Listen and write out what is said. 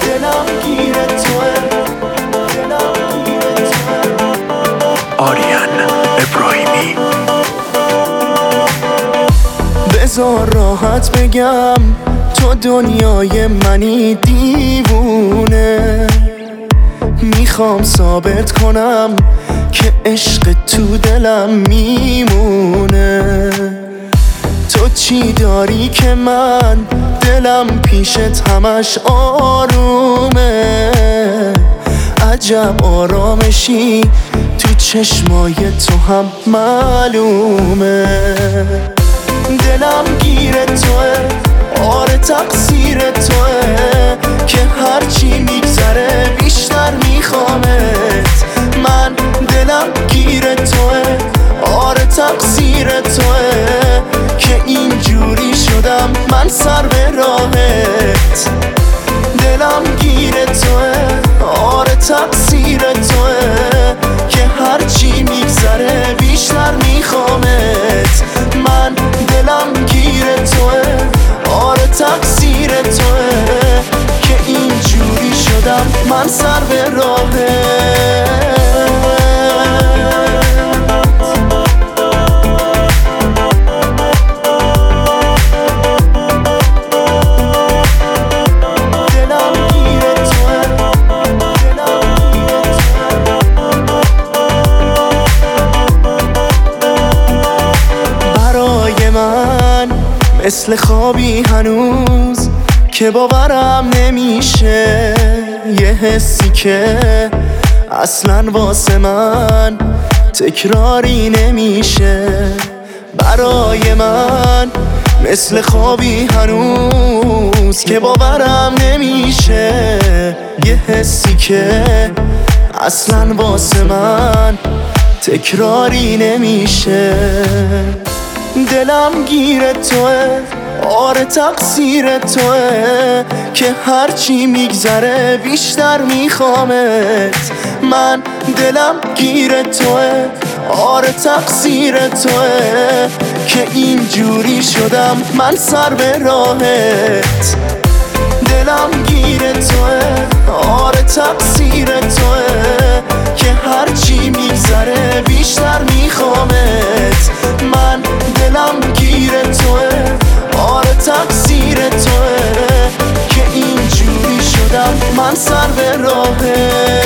دلم گیر توه، دلم گیر توه. آریان ابراهیمی. بذار راحت بگم تو دنیای منی دیوونه، میخوام ثابت کنم که عشق تو دلم میمونه. تو چی داری که من دلم پیشت همش آرومه، عجب آرامشی تو چشمای تو هم معلومه. دلم گیر توه، آره تقصیر توه که هرچی میگذره بیشتر میخوامت. من دلم گیر توه، آره تقصیر توه که اینجوری شدم من سر به راهت. دلم گیر توه، آره تقصیر توه که هرچی میگذره بیشتر میخوامت. من دلم گیر توه، آره تقصیر توه که اینجوری شدم من سر به راهت. مثل خوابی هنوز که باورم نمیشه، یه حسی که اصلا واسه من تکراری نمیشه. برای من مثل خوابی هنوز که باورم نمیشه، یه حسی که اصلا واسه من تکراری نمیشه. دلم گیر توه، آره تقصیر توه که هرچی میگذره بیشتر میخوامت. من دلم گیر توه، آره تقصیر توه که اینجوری شدم من سر به راهت. دلم گیر توه، آره تقصیر توه که هرچی میگذره بیشتر میخوامت. من دلم گیر توه، آره تقصیر توه که اینجوری شدم من سر به راهت.